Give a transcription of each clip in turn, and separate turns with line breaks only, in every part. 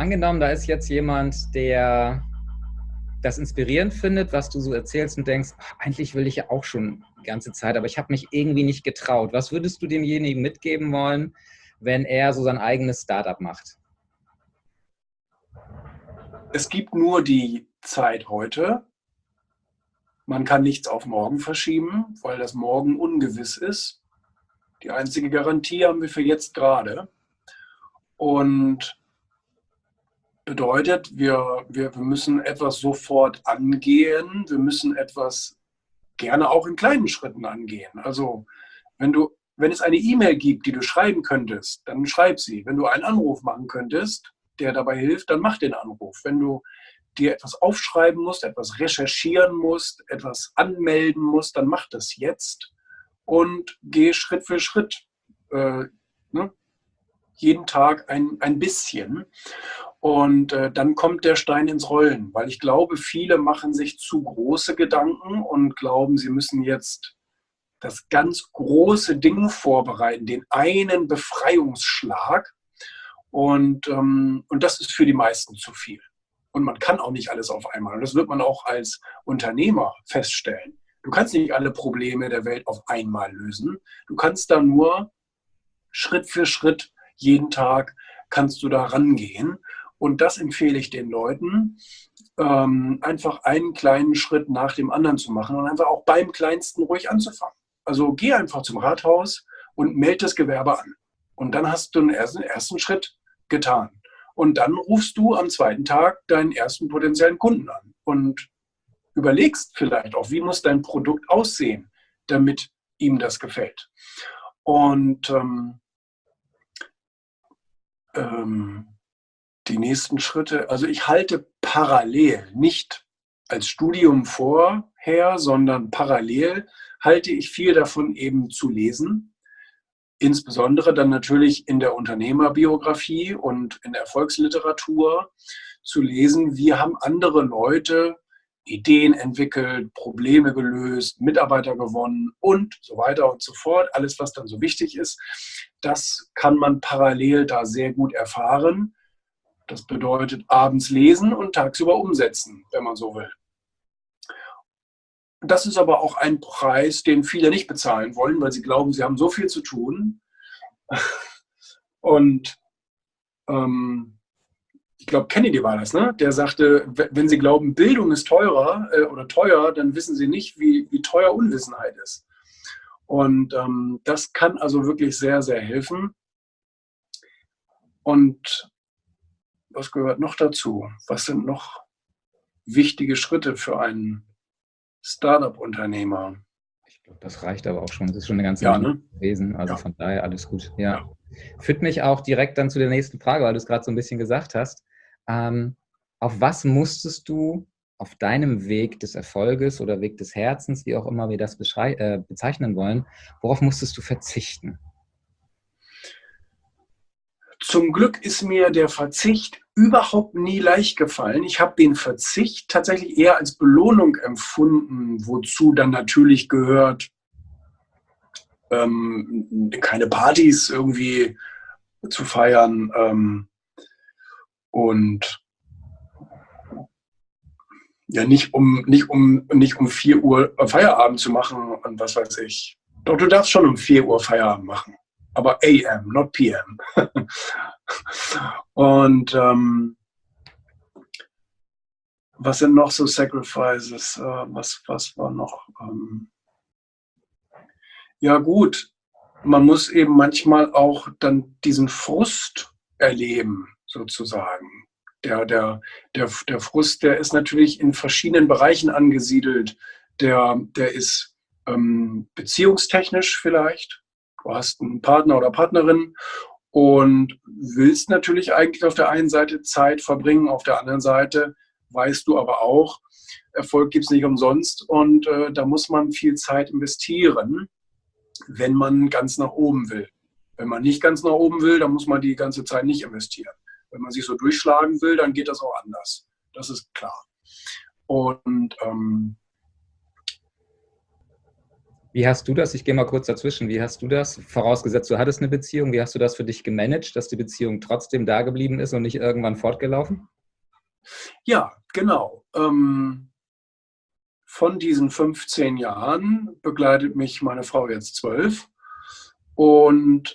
angenommen, da ist jetzt jemand, der das inspirierend findet, was du so erzählst und denkst, ach, eigentlich will ich ja auch schon die ganze Zeit, aber ich habe mich irgendwie nicht getraut. Was würdest du demjenigen mitgeben wollen, wenn er so sein eigenes Startup macht?
Es gibt nur die Zeit heute. Man kann nichts auf morgen verschieben, weil das Morgen ungewiss ist. Die einzige Garantie haben wir für jetzt gerade. Und bedeutet, wir müssen etwas sofort angehen. Wir müssen etwas gerne auch in kleinen Schritten angehen. Also wenn es eine E-Mail gibt, die du schreiben könntest, dann schreib sie. Wenn du einen Anruf machen könntest, der dabei hilft, dann mach den Anruf. Wenn du dir etwas aufschreiben musst, etwas recherchieren musst, etwas anmelden musst, dann mach das jetzt und geh Schritt für Schritt. Ne? Jeden Tag ein bisschen. Und dann kommt der Stein ins Rollen, weil ich glaube, viele machen sich zu große Gedanken und glauben, sie müssen jetzt das ganz große Ding vorbereiten, den einen Befreiungsschlag. Und das ist für die meisten zu viel. Und man kann auch nicht alles auf einmal. Und das wird man auch als Unternehmer feststellen. Du kannst nicht alle Probleme der Welt auf einmal lösen. Du kannst da nur Schritt für Schritt, jeden Tag kannst du da rangehen. Und das empfehle ich den Leuten, einfach einen kleinen Schritt nach dem anderen zu machen und einfach auch beim Kleinsten ruhig anzufangen. Also geh einfach zum Rathaus und melde das Gewerbe an. Und dann hast du den ersten Schritt getan. Und dann rufst du am zweiten Tag deinen ersten potenziellen Kunden an und überlegst vielleicht auch, wie muss dein Produkt aussehen, damit ihm das gefällt. Und die nächsten Schritte, also ich halte parallel, nicht als Studium vorher, sondern parallel halte ich viel davon eben zu lesen. Insbesondere dann natürlich in der Unternehmerbiografie und in der Erfolgsliteratur zu lesen, wie haben andere Leute Ideen entwickelt, Probleme gelöst, Mitarbeiter gewonnen und so weiter und so fort. Alles, was dann so wichtig ist, das kann man parallel da sehr gut erfahren. Das bedeutet abends lesen und tagsüber umsetzen, wenn man so will. Das ist aber auch ein Preis, den viele nicht bezahlen wollen, weil sie glauben, sie haben so viel zu tun. Und ich glaube, Kennedy war das, ne? Der sagte, wenn Sie glauben, Bildung ist teurer oder teuer, dann wissen Sie nicht, wie teuer Unwissenheit ist. Und das kann also wirklich sehr, sehr helfen. Und was gehört noch dazu? Was sind noch wichtige Schritte für einen Startup-Unternehmer?
Ich glaube, das reicht aber auch schon. Das ist schon eine ganze
Ja,
Menge
ne?
gewesen. Also
Ja,
von daher alles gut. Ja.
ja.
Führt mich auch direkt dann zu der nächsten Frage, weil du es gerade so ein bisschen gesagt hast. Auf was musstest du auf deinem Weg des Erfolges oder Weg des Herzens, wie auch immer wir das bezeichnen wollen, worauf musstest du verzichten?
Zum Glück ist mir der Verzicht überhaupt nie leicht gefallen. Ich habe den Verzicht tatsächlich eher als Belohnung empfunden, wozu dann natürlich gehört, keine Partys irgendwie zu feiern und ja nicht um 4 Uhr Feierabend zu machen und was weiß ich. Doch du darfst schon um 4 Uhr Feierabend machen, aber AM, not PM. Und was sind noch so Sacrifices? Was war noch? Ja gut, man muss eben manchmal auch dann diesen Frust erleben, sozusagen. Der Frust, der ist natürlich in verschiedenen Bereichen angesiedelt. Der ist beziehungstechnisch vielleicht. Du hast einen Partner oder Partnerin und willst natürlich eigentlich auf der einen Seite Zeit verbringen, auf der anderen Seite weißt du aber auch, Erfolg gibt es nicht umsonst und da muss man viel Zeit investieren, wenn man ganz nach oben will. Wenn man nicht ganz nach oben will, dann muss man die ganze Zeit nicht investieren. Wenn man sich so durchschlagen will, dann geht das auch anders. Das ist klar. Und
Wie hast du das? Ich gehe mal kurz dazwischen. Wie hast du das? Vorausgesetzt, du hattest eine Beziehung. Wie hast du das für dich gemanagt, dass die Beziehung trotzdem da geblieben ist und nicht irgendwann fortgelaufen?
Ja, genau. Von diesen 15 Jahren begleitet mich meine Frau jetzt 12. Und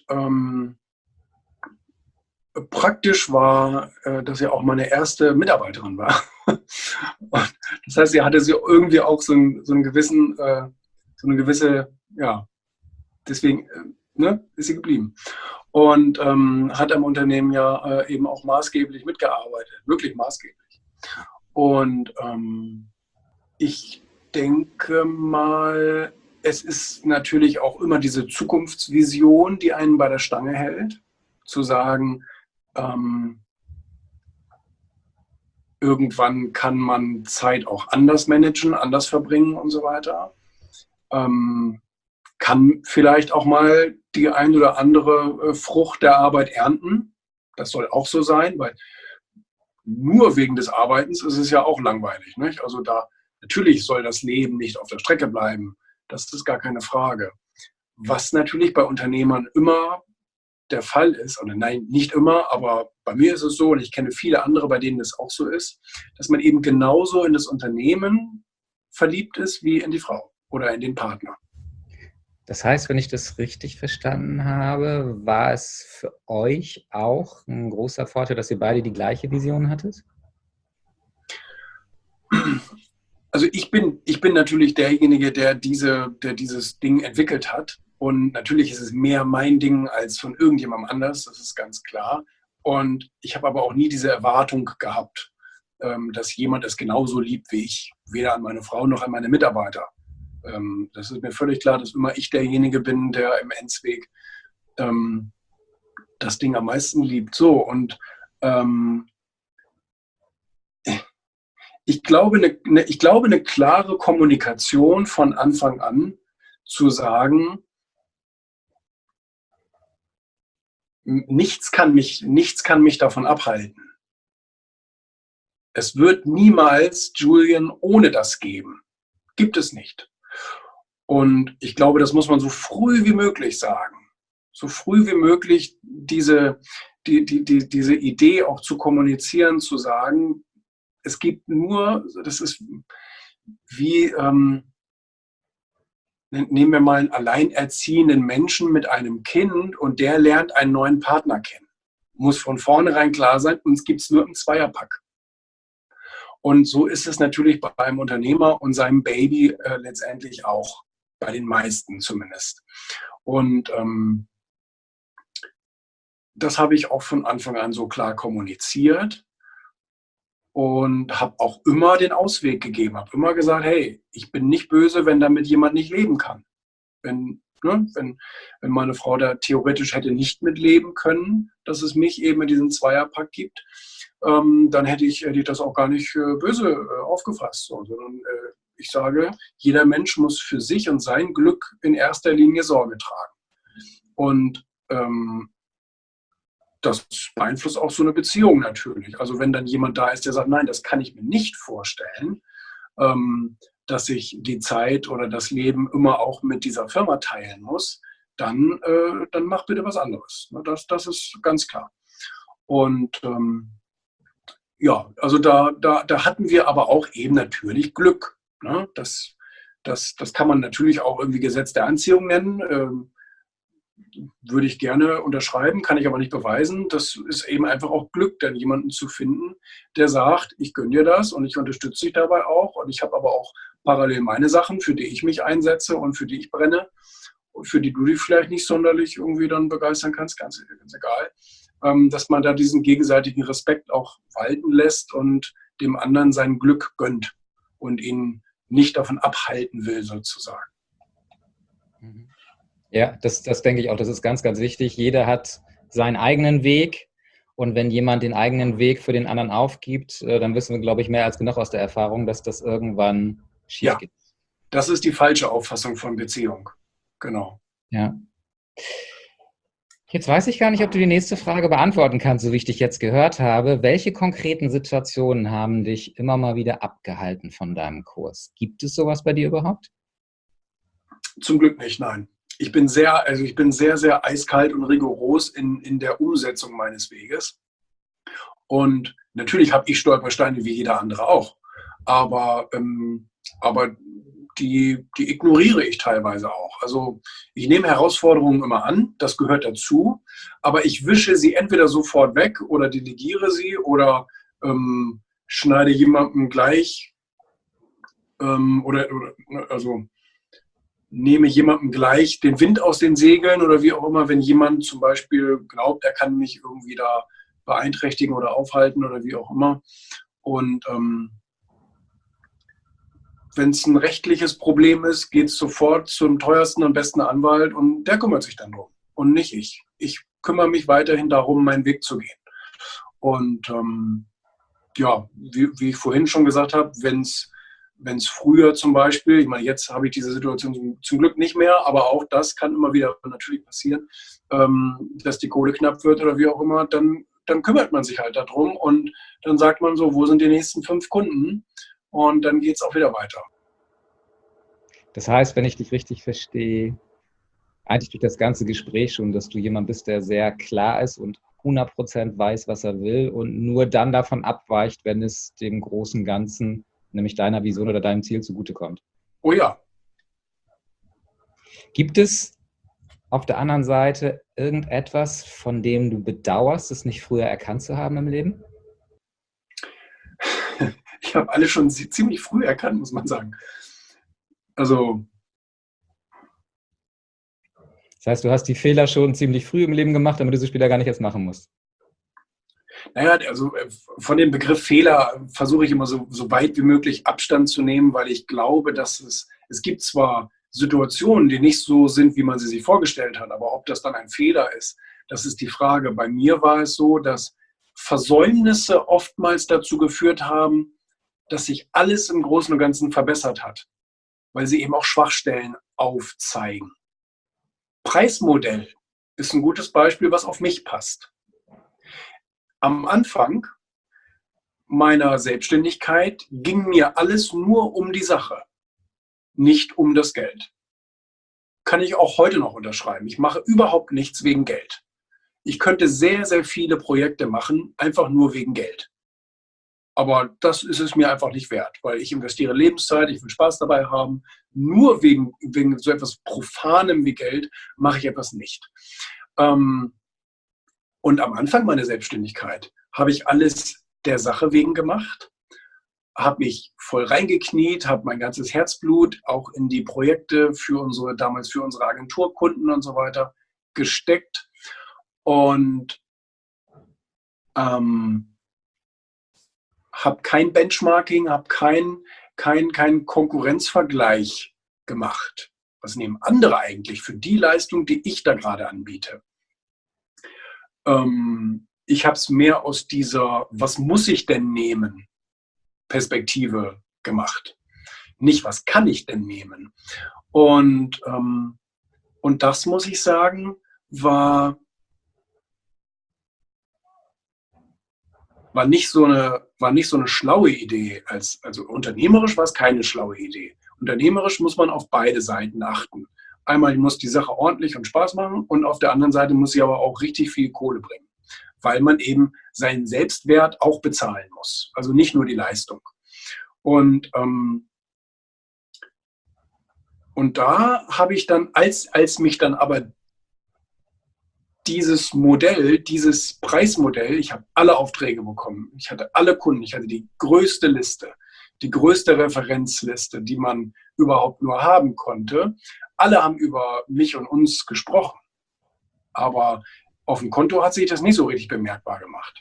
praktisch war, dass sie auch meine erste Mitarbeiterin war. Und das heißt, sie hatte sie irgendwie auch so einen gewissen, so eine gewisse, ja, deswegen ne, ist sie geblieben. Und hat am Unternehmen ja eben auch maßgeblich mitgearbeitet, wirklich maßgeblich. Und ich denke mal, es ist natürlich auch immer diese Zukunftsvision, die einen bei der Stange hält, zu sagen, ähm, irgendwann kann man Zeit auch anders managen, anders verbringen und so weiter. Kann vielleicht auch mal die ein oder andere Frucht der Arbeit ernten. Das soll auch so sein, weil nur wegen des Arbeitens ist es ja auch langweilig. Nicht? Also da natürlich soll das Leben nicht auf der Strecke bleiben. Das ist gar keine Frage. Was natürlich bei Unternehmern immer der Fall ist, oder nein, nicht immer, aber bei mir ist es so, und ich kenne viele andere, bei denen es auch so ist, dass man eben genauso in das Unternehmen verliebt ist wie in die Frau oder in den Partner.
Das heißt, wenn ich das richtig verstanden habe, war es für euch auch ein großer Vorteil, dass ihr beide die gleiche Vision hattet?
Also ich bin natürlich derjenige, der dieses Ding entwickelt hat. Und natürlich ist es mehr mein Ding als von irgendjemandem anders, das ist ganz klar. Und ich habe aber auch nie diese Erwartung gehabt, dass jemand es genauso liebt wie ich. Weder an meine Frau noch an meine Mitarbeiter. Das ist mir völlig klar, dass immer ich derjenige bin, der im Endzweg ähm, das Ding am meisten liebt. So, und ähm, ich glaube, eine klare Kommunikation von Anfang an zu sagen, nichts kann mich davon abhalten. Es wird niemals Julian ohne das geben. Gibt es nicht. Und ich glaube, das muss man so früh wie möglich sagen. So früh wie möglich diese Idee auch zu kommunizieren, zu sagen, es gibt nur, das ist wie, nehmen wir mal einen alleinerziehenden Menschen mit einem Kind und der lernt einen neuen Partner kennen. Muss von vornherein klar sein, uns gibt es nur im Zweierpack. Und so ist es natürlich bei einem Unternehmer und seinem Baby letztendlich auch, bei den meisten zumindest. Und das habe ich auch von Anfang an so klar kommuniziert und habe auch immer den Ausweg gegeben, habe immer gesagt, hey, ich bin nicht böse, wenn damit jemand nicht leben kann. Wenn meine Frau da theoretisch hätte nicht mitleben können, dass es mich eben in diesem Zweierpack gibt, dann hätte ich das auch gar nicht böse aufgefasst. So, sondern ich sage, jeder Mensch muss für sich und sein Glück in erster Linie Sorge tragen. Und das beeinflusst auch so eine Beziehung natürlich. Also wenn dann jemand da ist, der sagt, nein, das kann ich mir nicht vorstellen, dass ich die Zeit oder das Leben immer auch mit dieser Firma teilen muss, dann mach bitte was anderes. Das ist ganz klar. Und ja, also da hatten wir aber auch eben natürlich Glück. Ne? Das kann man natürlich auch irgendwie Gesetz der Anziehung nennen. Würde ich gerne unterschreiben, kann ich aber nicht beweisen. Das ist eben einfach auch Glück, dann jemanden zu finden, der sagt, ich gönne dir das und ich unterstütze dich dabei auch. Und ich habe aber auch parallel meine Sachen, für die ich mich einsetze und für die ich brenne und für die du dich vielleicht nicht sonderlich irgendwie dann begeistern kannst, ganz egal. Dass man da diesen gegenseitigen Respekt auch walten lässt und dem anderen sein Glück gönnt und ihn nicht davon abhalten will, sozusagen.
Ja, das denke ich auch. Das ist ganz, ganz wichtig. Jeder hat seinen eigenen Weg. Und wenn jemand den eigenen Weg für den anderen aufgibt, dann wissen wir, glaube ich, mehr als genug aus der Erfahrung, dass das irgendwann schief
Ja,
geht.
das ist die falsche Auffassung von Beziehung. Genau.
Ja. Jetzt weiß ich gar nicht, ob du die nächste Frage beantworten kannst, so wie ich dich jetzt gehört habe. Welche konkreten Situationen haben dich immer mal wieder abgehalten von deinem Kurs? Gibt es sowas bei dir überhaupt?
Zum Glück nicht, nein. Ich bin sehr, sehr eiskalt und rigoros in der Umsetzung meines Weges. Und natürlich habe ich Stolpersteine wie jeder andere auch. Aber die ignoriere ich teilweise auch. Also ich nehme Herausforderungen immer an, das gehört dazu, aber ich wische sie entweder sofort weg oder delegiere sie oder schneide jemandem gleich also nehme jemandem gleich den Wind aus den Segeln oder wie auch immer, wenn jemand zum Beispiel glaubt, er kann mich irgendwie da beeinträchtigen oder aufhalten oder wie auch immer. Und wenn es ein rechtliches Problem ist, geht es sofort zum teuersten und besten Anwalt und der kümmert sich dann drum und nicht ich. Ich kümmere mich weiterhin darum, meinen Weg zu gehen. Und ja, wie ich vorhin schon gesagt habe, wenn es früher zum Beispiel, ich meine, jetzt habe ich diese Situation zum Glück nicht mehr, aber auch das kann immer wieder natürlich passieren, dass die Kohle knapp wird oder wie auch immer, dann kümmert man sich halt darum und dann sagt man so, wo sind die nächsten 5 Kunden? Und dann geht es auch wieder weiter.
Das heißt, wenn ich dich richtig verstehe, eigentlich durch das ganze Gespräch schon, dass du jemand bist, der sehr klar ist und 100% weiß, was er will und nur dann davon abweicht, wenn es dem großen Ganzen, nämlich deiner Vision oder deinem Ziel zugutekommt.
Oh ja.
Gibt es auf der anderen Seite irgendetwas, von dem du bedauerst, es nicht früher erkannt zu haben im Leben?
Ich habe alle schon ziemlich früh erkannt, muss man sagen. Also.
Das heißt, du hast die Fehler schon ziemlich früh im Leben gemacht, damit du sie später gar nicht erst machen musst.
Naja, also von dem Begriff Fehler versuche ich immer so weit wie möglich Abstand zu nehmen, weil ich glaube, dass es gibt zwar Situationen, die nicht so sind, wie man sie sich vorgestellt hat, aber ob das dann ein Fehler ist, das ist die Frage. Bei mir war es so, dass Versäumnisse oftmals dazu geführt haben, dass sich alles im Großen und Ganzen verbessert hat, weil sie eben auch Schwachstellen aufzeigen. Preismodell ist ein gutes Beispiel, was auf mich passt. Am Anfang meiner Selbstständigkeit ging mir alles nur um die Sache, nicht um das Geld. Kann ich auch heute noch unterschreiben. Ich mache überhaupt nichts wegen Geld. Ich könnte sehr, sehr viele Projekte machen, einfach nur wegen Geld. Aber das ist es mir einfach nicht wert, weil ich investiere Lebenszeit, ich will Spaß dabei haben. Nur wegen so etwas Profanem wie Geld mache ich etwas nicht. Und am Anfang meiner Selbstständigkeit habe ich alles der Sache wegen gemacht, habe mich voll reingekniet, habe mein ganzes Herzblut auch in die Projekte damals für unsere Agenturkunden und so weiter gesteckt und habe kein Benchmarking, habe keinen Konkurrenzvergleich gemacht. Was nehmen andere eigentlich für die Leistung, die ich da gerade anbiete? Ich habe es mehr aus dieser, was muss ich denn nehmen, Perspektive gemacht. Nicht, was kann ich denn nehmen? Und das, muss ich sagen, war nicht so eine schlaue Idee. Also unternehmerisch war es keine schlaue Idee. Unternehmerisch muss man auf beide Seiten achten. Einmal muss die Sache ordentlich und Spaß machen und auf der anderen Seite muss sie aber auch richtig viel Kohle bringen, weil man eben seinen Selbstwert auch bezahlen muss. Also nicht nur die Leistung. Und da habe ich dann, als mich dann aber dieses Modell, dieses Preismodell, ich habe alle Aufträge bekommen, ich hatte alle Kunden, ich hatte die größte Liste, die größte Referenzliste, die man überhaupt nur haben konnte. Alle haben über mich und uns gesprochen, aber auf dem Konto hat sich das nicht so richtig bemerkbar gemacht.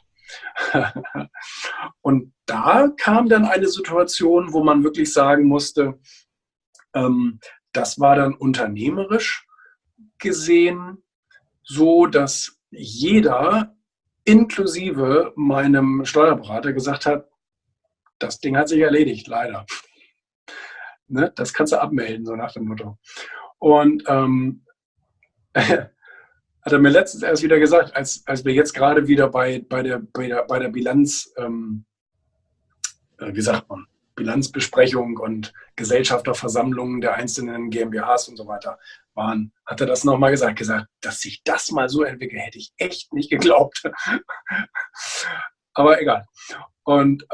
Und da kam dann eine Situation, wo man wirklich sagen musste, das war dann unternehmerisch gesehen so, dass jeder, inklusive meinem Steuerberater, gesagt hat, das Ding hat sich erledigt, leider. Ne? Das kannst du abmelden, so nach dem Motto. Und hat er mir letztens erst wieder gesagt, als wir jetzt gerade wieder bei der Bilanz, wie sagt man, Bilanzbesprechung und Gesellschafterversammlungen der einzelnen GmbHs und so weiter waren, hat er das nochmal gesagt, dass sich das mal so entwickelt, hätte ich echt nicht geglaubt. Aber egal. Und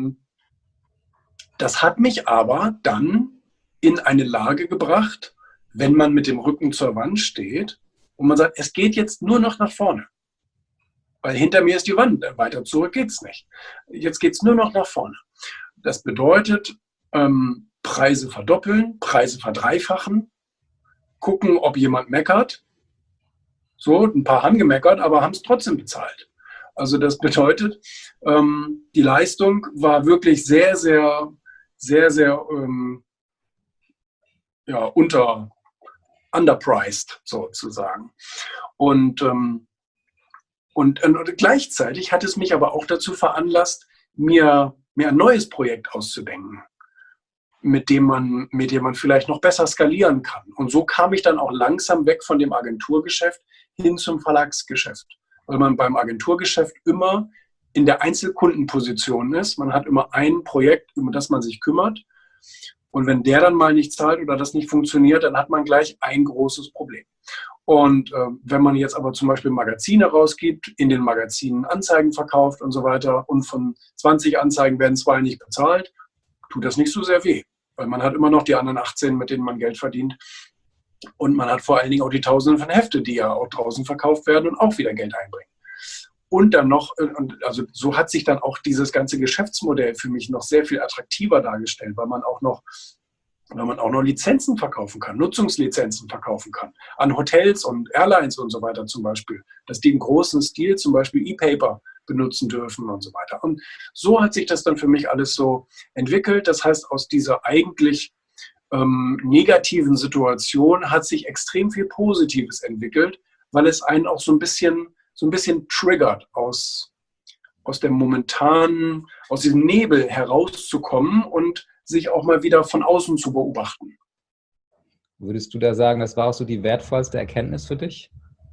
das hat mich aber dann in eine Lage gebracht, wenn man mit dem Rücken zur Wand steht und man sagt, es geht jetzt nur noch nach vorne. Weil hinter mir ist die Wand, weiter zurück geht es nicht. Jetzt geht es nur noch nach vorne. Das bedeutet, Preise verdoppeln, Preise verdreifachen, gucken, ob jemand meckert. So, ein paar haben gemeckert, aber haben es trotzdem bezahlt. Also das bedeutet, die Leistung war wirklich sehr, sehr, sehr, sehr ja, underpriced sozusagen. Und gleichzeitig hat es mich aber auch dazu veranlasst, mir ein neues Projekt auszudenken, mit dem man vielleicht noch besser skalieren kann. Und so kam ich dann auch langsam weg von dem Agenturgeschäft hin zum Verlagsgeschäft. Weil man beim Agenturgeschäft immer in der Einzelkundenposition ist. Man hat immer ein Projekt, um das man sich kümmert. Und wenn der dann mal nicht zahlt oder das nicht funktioniert, dann hat man gleich ein großes Problem. Und wenn man jetzt aber zum Beispiel Magazine rausgibt, in den Magazinen Anzeigen verkauft und so weiter und von 20 Anzeigen werden 2 nicht bezahlt, tut das nicht so sehr weh. Weil man hat immer noch die anderen 18, mit denen man Geld verdient. Und man hat vor allen Dingen auch die Tausenden von Hefte, die ja auch draußen verkauft werden und auch wieder Geld einbringen. Und dann noch, also so hat sich dann auch dieses ganze Geschäftsmodell für mich noch sehr viel attraktiver dargestellt, weil man auch noch Lizenzen verkaufen kann, Nutzungslizenzen verkaufen kann, an Hotels und Airlines und so weiter zum Beispiel, dass die im großen Stil zum Beispiel E-Paper benutzen dürfen und so weiter. Und so hat sich das dann für mich alles so entwickelt. Das heißt, aus dieser eigentlich negativen Situation hat sich extrem viel Positives entwickelt, weil es einen auch so ein bisschen triggert, aus diesem Nebel herauszukommen und sich auch mal wieder von außen zu beobachten.
Würdest du da sagen, das war auch so die wertvollste Erkenntnis für dich?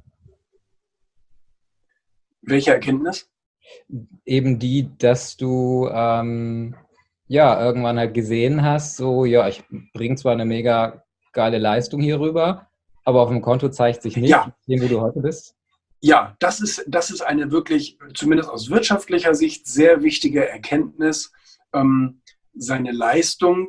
Welche Erkenntnis?
Eben die, dass du irgendwann halt gesehen hast, so, ja, ich bringe zwar eine mega geile Leistung hier rüber, aber auf dem Konto zeigt sich nicht, dem, wo du heute bist.
Ja, das ist eine wirklich, zumindest aus wirtschaftlicher Sicht, sehr wichtige Erkenntnis, seine Leistung,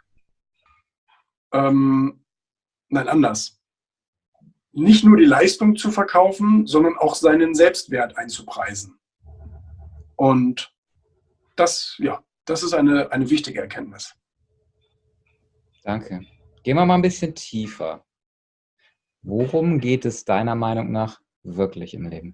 anders. Nicht nur die Leistung zu verkaufen, sondern auch seinen Selbstwert einzupreisen. Und das ist eine wichtige Erkenntnis.
Danke. Gehen wir mal ein bisschen tiefer. Worum geht es deiner Meinung nach wirklich im Leben?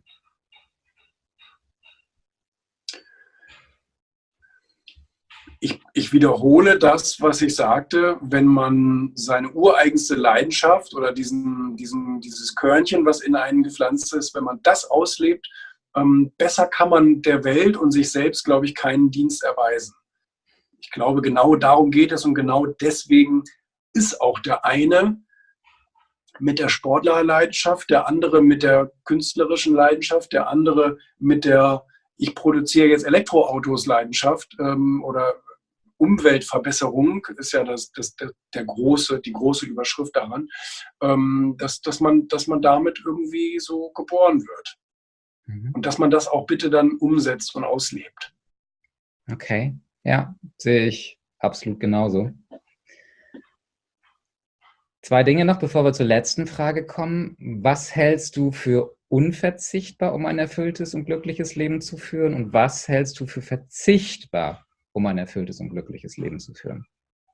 Ich wiederhole das, was ich sagte, wenn man seine ureigenste Leidenschaft oder dieses Körnchen, was in einen gepflanzt ist, wenn man das auslebt, besser kann man der Welt und sich selbst, glaube ich, keinen Dienst erweisen. Ich glaube, genau darum geht es und genau deswegen ist auch der eine mit der Sportlerleidenschaft, der andere mit der künstlerischen Leidenschaft, der andere mit der ich produziere jetzt Elektroautos Leidenschaft oder Umweltverbesserung ist ja die große Überschrift daran, dass man damit irgendwie so geboren wird. Und dass man das auch bitte dann umsetzt und auslebt.
Okay, ja, sehe ich absolut genauso. 2 Dinge noch, bevor wir zur letzten Frage kommen. Was hältst du für unverzichtbar, um ein erfülltes und glückliches Leben zu führen? Und was hältst du für verzichtbar, um ein erfülltes und glückliches Leben zu führen?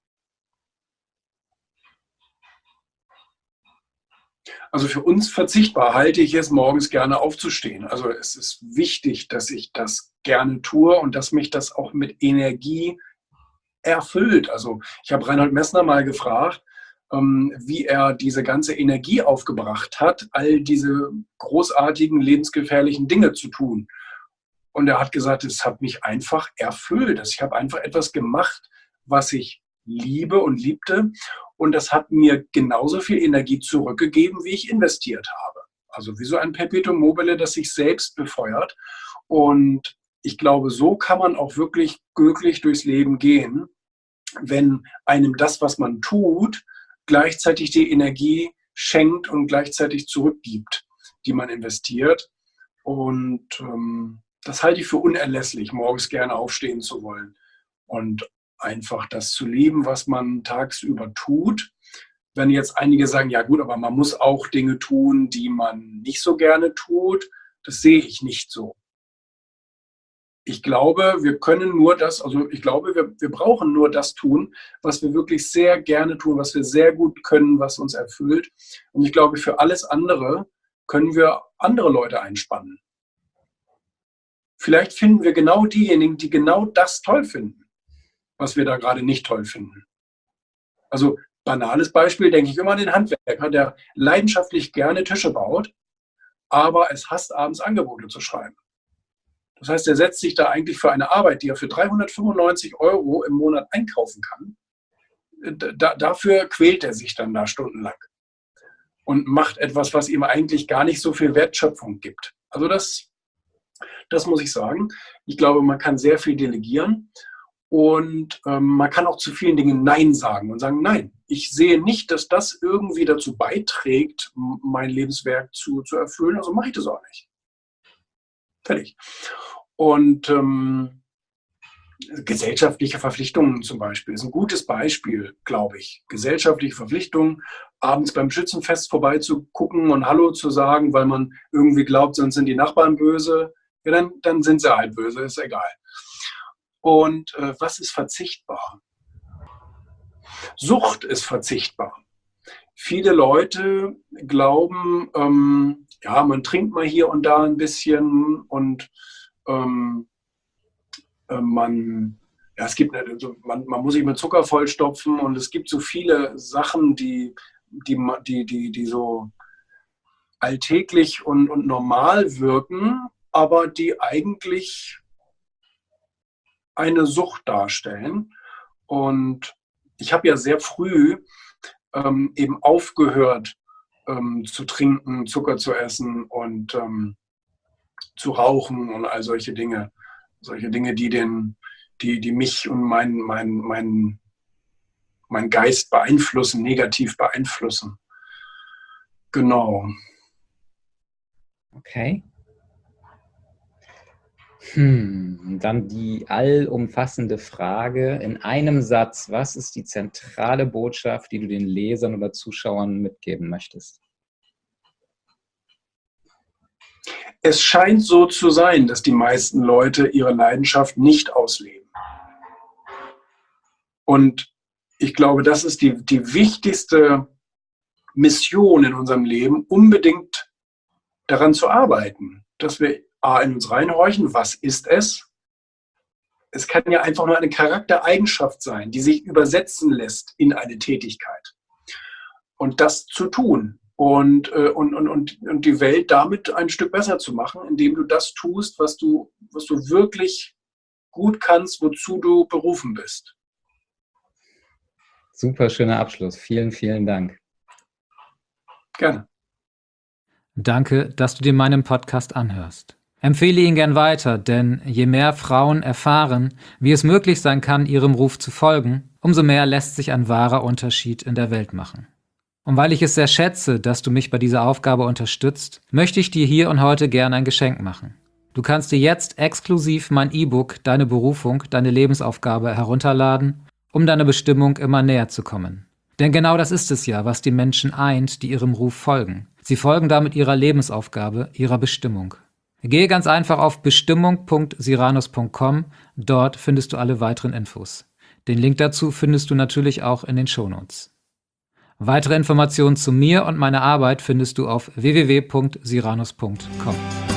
Also für uns verzichtbar halte ich es, morgens gerne aufzustehen. Also es ist wichtig, dass ich das gerne tue und dass mich das auch mit Energie erfüllt. Also ich habe Reinhold Messner mal gefragt, wie er diese ganze Energie aufgebracht hat, all diese großartigen, lebensgefährlichen Dinge zu tun. Und er hat gesagt, es hat mich einfach erfüllt. Ich habe einfach etwas gemacht, was ich liebe und liebte. Und das hat mir genauso viel Energie zurückgegeben, wie ich investiert habe. Also wie so ein Perpetuum mobile, das sich selbst befeuert. Und ich glaube, so kann man auch wirklich glücklich durchs Leben gehen, wenn einem das, was man tut, gleichzeitig die Energie schenkt und gleichzeitig zurückgibt, die man investiert. Und das halte ich für unerlässlich, morgens gerne aufstehen zu wollen und einfach das zu lieben, was man tagsüber tut. Wenn jetzt einige sagen, ja gut, aber man muss auch Dinge tun, die man nicht so gerne tut, das sehe ich nicht so. Ich glaube, wir können nur das, also ich glaube, wir brauchen nur das tun, was wir wirklich sehr gerne tun, was wir sehr gut können, was uns erfüllt. Und ich glaube, für alles andere können wir andere Leute einspannen. Vielleicht finden wir genau diejenigen, die genau das toll finden, was wir da gerade nicht toll finden. Also banales Beispiel, denke ich immer an den Handwerker, der leidenschaftlich gerne Tische baut, aber es hasst, abends Angebote zu schreiben. Das heißt, er setzt sich da eigentlich für eine Arbeit, die er für 395 € im Monat einkaufen kann. Dafür quält er sich dann da stundenlang und macht etwas, was ihm eigentlich gar nicht so viel Wertschöpfung gibt. Also das muss ich sagen. Ich glaube, man kann sehr viel delegieren und man kann auch zu vielen Dingen Nein sagen und sagen, nein, ich sehe nicht, dass das irgendwie dazu beiträgt, mein Lebenswerk zu erfüllen, also mache ich das auch nicht. Fertig. Und gesellschaftliche Verpflichtungen zum Beispiel ist ein gutes Beispiel, glaube ich. Gesellschaftliche Verpflichtungen, abends beim Schützenfest vorbeizugucken und Hallo zu sagen, weil man irgendwie glaubt, sonst sind die Nachbarn böse. Ja, dann sind sie halt böse, ist egal. Und was ist verzichtbar? Sucht ist verzichtbar. Viele Leute glauben, ja, man trinkt mal hier und da ein bisschen und man muss sich mit Zucker vollstopfen und es gibt so viele Sachen, die so alltäglich und normal wirken, aber die eigentlich eine Sucht darstellen. Und ich habe ja sehr früh eben aufgehört zu trinken, Zucker zu essen und zu rauchen und all solche Dinge. Solche Dinge, die mich und meinen Geist beeinflussen, negativ beeinflussen. Genau.
Okay. Dann die allumfassende Frage in einem Satz. Was ist die zentrale Botschaft, die du den Lesern oder Zuschauern mitgeben möchtest?
Es scheint so zu sein, dass die meisten Leute ihre Leidenschaft nicht ausleben. Und ich glaube, das ist die wichtigste Mission in unserem Leben, unbedingt daran zu arbeiten, dass wir in uns reinhorchen, was ist es? Es kann ja einfach nur eine Charaktereigenschaft sein, die sich übersetzen lässt in eine Tätigkeit. Und das zu tun und die Welt damit ein Stück besser zu machen, indem du das tust, was du wirklich gut kannst, wozu du berufen bist.
Super schöner Abschluss. Vielen, vielen Dank.
Gerne.
Danke, dass du dir meinen Podcast anhörst. Empfehle ihn gern weiter, denn je mehr Frauen erfahren, wie es möglich sein kann, ihrem Ruf zu folgen, umso mehr lässt sich ein wahrer Unterschied in der Welt machen. Und weil ich es sehr schätze, dass du mich bei dieser Aufgabe unterstützt, möchte ich dir hier und heute gern ein Geschenk machen. Du kannst dir jetzt exklusiv mein E-Book Deine Berufung, deine Lebensaufgabe herunterladen, um deiner Bestimmung immer näher zu kommen. Denn genau das ist es ja, was die Menschen eint, die ihrem Ruf folgen. Sie folgen damit ihrer Lebensaufgabe, ihrer Bestimmung. Gehe ganz einfach auf bestimmung.siranus.com, dort findest du alle weiteren Infos. Den Link dazu findest du natürlich auch in den Shownotes. Weitere Informationen zu mir und meiner Arbeit findest du auf www.siranus.com.